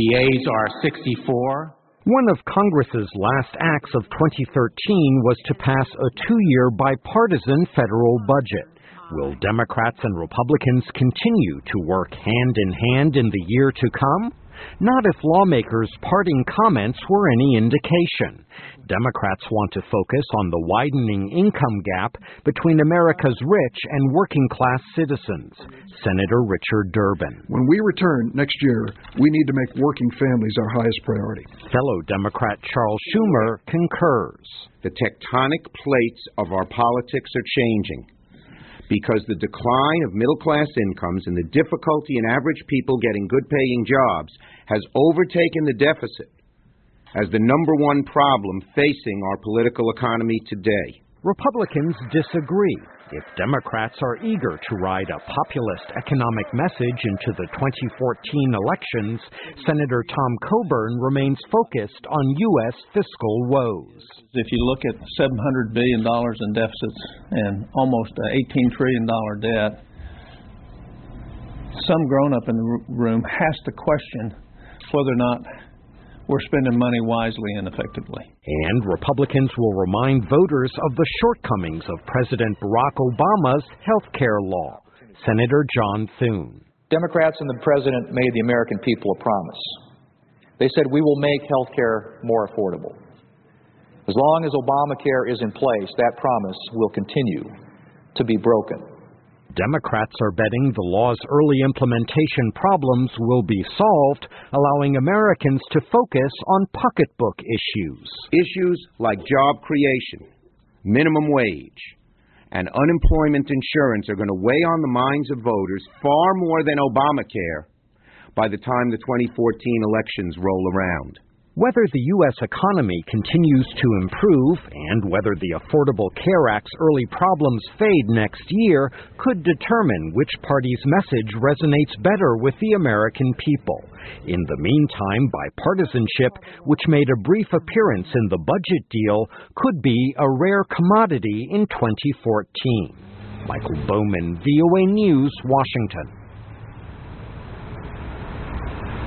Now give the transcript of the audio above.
The ayes are 64. One of Congress's last acts of 2013 was to pass a 2-year bipartisan federal budget. Will Democrats and Republicans continue to work hand in hand in the year to come? Not if lawmakers' parting comments were any indication. Democrats want to focus on the widening income gap between America's rich and working-class citizens. Senator Richard Durbin. When we return next year, we need to make working families our highest priority. Fellow Democrat Charles Schumer concurs. The tectonic plates of our politics are changing, because the decline of middle-class incomes and the difficulty in average people getting good-paying jobs has overtaken the deficit as the number one problem facing our political economy today. Republicans disagree. If Democrats are eager to ride a populist economic message into the 2014 elections, Senator Tom Coburn remains focused on U.S. fiscal woes. If you look at $700 billion in deficits and almost an $18 trillion debt, some grown-up in the room has to question whether or not we're spending money wisely and effectively. And Republicans will remind voters of the shortcomings of President Barack Obama's health care law. Senator John Thune. Democrats and the president made the American people a promise. They said, we will make health care more affordable. As long as Obamacare is in place, that promise will continue to be broken. Democrats are betting the law's early implementation problems will be solved, allowing Americans to focus on pocketbook issues. Issues like job creation, minimum wage, and unemployment insurance are going to weigh on the minds of voters far more than Obamacare by the time the 2014 elections roll around. Whether the U.S. economy continues to improve and whether the Affordable Care Act's early problems fade next year could determine which party's message resonates better with the American people. In the meantime, bipartisanship, which made a brief appearance in the budget deal, could be a rare commodity in 2014. Michael Bowman, VOA News, Washington.